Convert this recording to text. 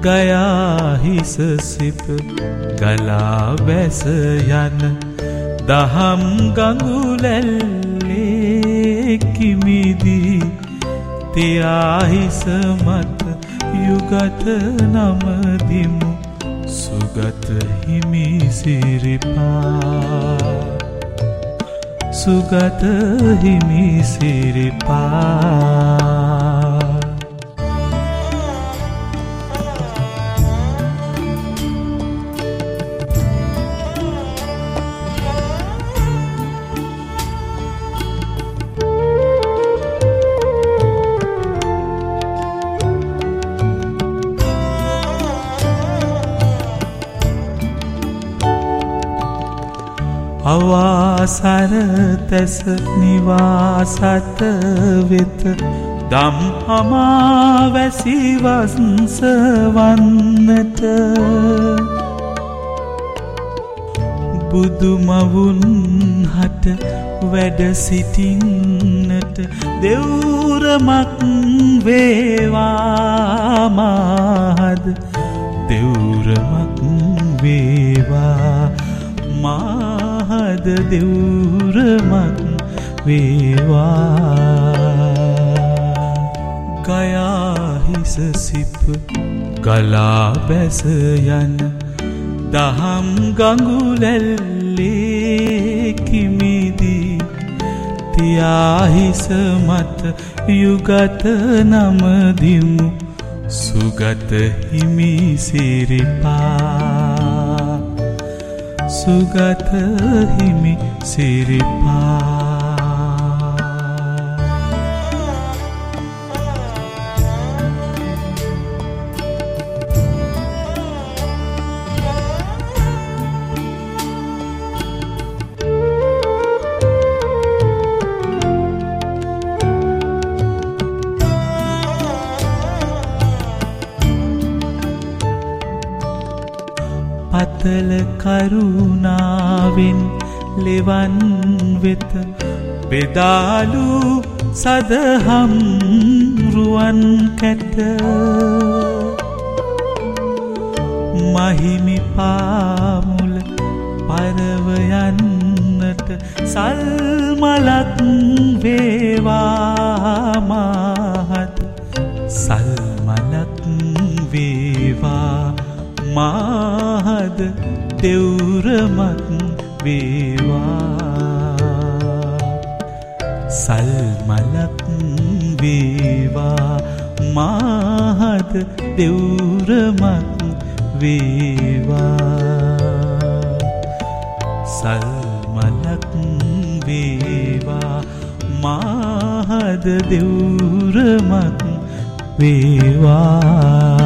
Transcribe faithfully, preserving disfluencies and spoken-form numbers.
ගයා හිස සිප ගලා බැස යන දහම් ගඟුලැල්ලේ කිමිදී තියා හිස මත යුගත නමදිමු සුගත හිමි සිරිපා සුගත හිමි සිරිපා අවාසර තැස නිවාසත වෙත දම් හමා වැසි වස්ස වන්නට බුදුමවුන් හට වැඩ සිටින්නට දෙවුරමක් වේවා මාහද දෙවුරමක් වේවා මාහද දෙවුරමක් වේවා ගයා හිස සිප ගලා බැස යන දහම් ගඟුලැල්ලේ කිමිදී තියා හිස මත යුගත නමදිමු සුගත හිමි සිරිපා සුගත හිමි සිරිපා පතල කරුණාවෙන් ලෙවන් වෙත බෙදාලු සදහම් රුවන් කැට මහිමි පාමුල පරව යන්නට සල්මලක් වේවා මාහත සල්මලක් වේවා මාහද දෙවුරමක් වේවා සල්මලක් වේවා මාහද දෙවුරමක් වේවා සල්මලක් වේවා මාහද දෙවුරමක් වේවා